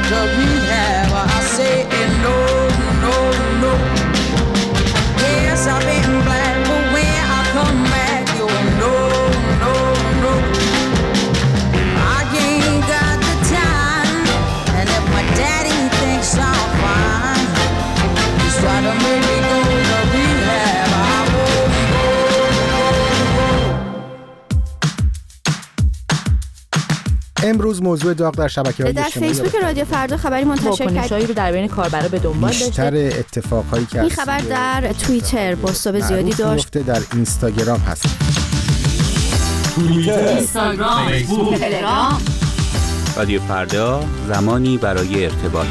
to rehab. I say no, no, no. Yes, I've been black, but when I come back, you'll know, no, no. I ain't got the time, and if my daddy thinks I'm fine, he's trying to make me go to rehab. I won't go. امروز موضوع داغ در شبکه‌های اجتماعی در فیسبوک رادیو فردا خبری منتشر کرد رو در بین کاربرا به دنبال داشته. بیشتر اتفاقهایی که این خبر در توییتر بازتاب زیادی داشت. در اینستاگرام هست. توییتر، اینستاگرام، فیسبوک، تلگرام. رادیو فردا، زمانی برای ارتباط.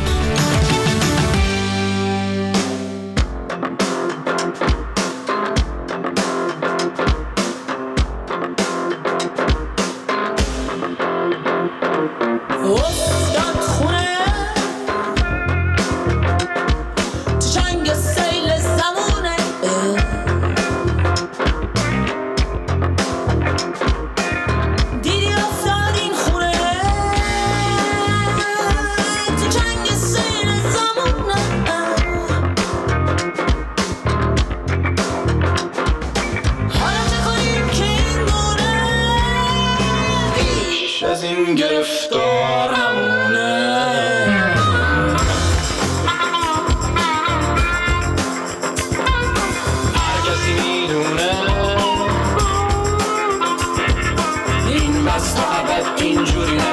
اینجوری